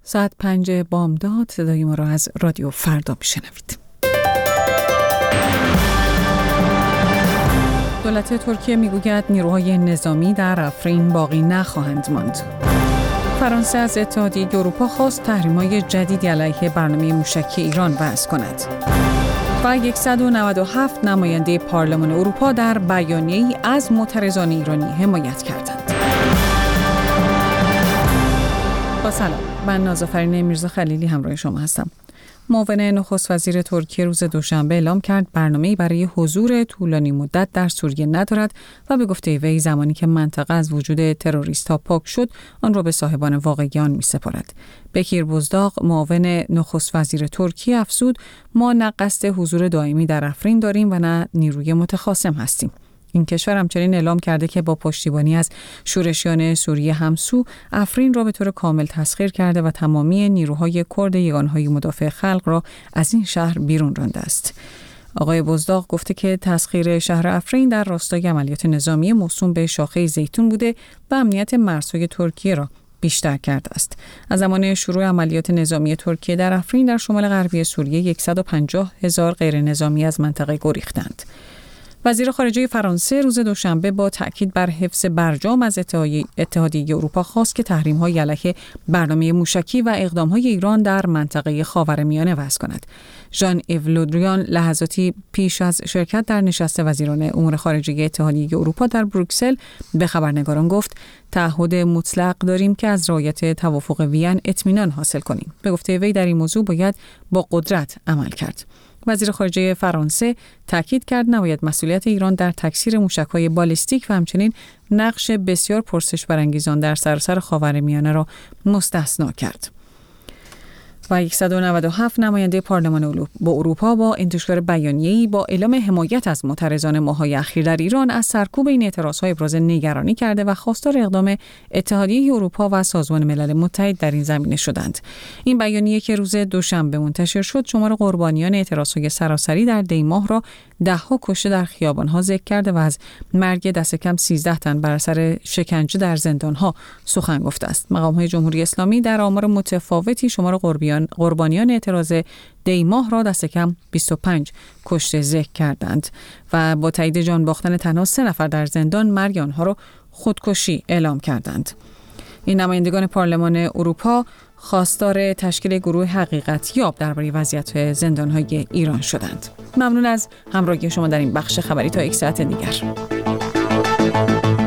ساعت 5 بامداد صدای ما را از رادیو فردا میشنوید. دولت ترکیه میگوید نیروهای نظامی در افرین باقی نخواهند ماند. فرانسه از اتحادیه اروپا خواست تحریم‌های جدیدی علیه برنامه موشکی ایران وضع کند. و 197 نماینده پارلمان اروپا در بیانیه‌ای از معترضان ایرانی حمایت کردند. با سلام، من نازافرین میرزا خلیلی همراه شما هستم. معاون نخست وزیر ترکیه روز دوشنبه اعلام کرد برنامه‌ای برای حضور طولانی مدت در سوریه ندارد و به گفته وی زمانی که منطقه از وجود تروریست‌ها پاک شد آن را به صاحبان واقعی آن می‌سپارد. بکیر بوزداغ معاون نخست وزیر ترکیه افزود ما نه قصد حضور دائمی در افرین داریم و نه نیروی متخاصم هستیم. این کشور همچنین اعلام کرده که با پشتیبانی از شورشیان سوریه همسو افرین را به طور کامل تسخیر کرده و تمامی نیروهای کرد یگانهای مدافع خلق را از این شهر بیرون رانده است. آقای بوزداغ گفته که تسخیر شهر افرین در راستای عملیات نظامی موسوم به شاخه زیتون بوده و امنیت مرزهای ترکیه را بیشتر کرده است. از زمان شروع عملیات نظامی ترکیه در افرین در شمال غربی سوریه 150,000 غیر نظامی از منطقه گریختند. وزیر خارجه فرانسه روز دوشنبه با تأکید بر حفظ برجام از اتحادیه اروپا خواست که تحریم‌های علیه برنامه موشکی و اقدام‌های ایران در منطقه خاورمیانه وضع کند. ژان ایو لودریان لحظاتی پیش از شرکت در نشست وزیران امور خارجه اتحادیه اروپا در بروکسل به خبرنگاران گفت تعهد مطلق داریم که از رعایت توافق وین اطمینان حاصل کنیم. به گفته وی در این موضوع باید با قدرت عمل کرد. وزیر خارجه فرانسه تاکید کرد نباید مسئولیت ایران در تکثیر موشک‌های بالستیک و همچنین نقش بسیار پرسش برانگیزان در سراسر خاورمیانه را مستثنا کرد. و 197 نماینده پارلمان اروپا با انتشار بیانیه‌ای با اعلام حمایت از معترضان ماه‌های اخیر در ایران از سرکوب این اعتراض‌ها ابراز نگرانی کرده و خواستار اقدام اتحادیه اروپا و سازمان ملل متحد در این زمینه شدند. این بیانیه که روز دوشنبه منتشر شد شمار قربانیان اعتراض‌های سراسری در دی‌ماه را ده‌ها کشته در خیابان‌ها ذکر کرده و از مرگ دست کم 13 تن بر اثر شکنجه در زندان‌ها سخن گفته است. مقام‌های جمهوری اسلامی در آمار متفاوتی شمار قربانیان اعتراض دی‌ماه را دست کم 25 کشته ذکر کردند و با تایید جان باختن تنها 3 نفر در زندان مرگ آنها را خودکشی اعلام کردند. این نمایندگان پارلمان اروپا خواستار تشکیل گروه حقیقتیاب درباره وضعیت زندان‌های ایران شدند. ممنون از همراهی شما در این بخش خبری. تا یک ساعت دیگر.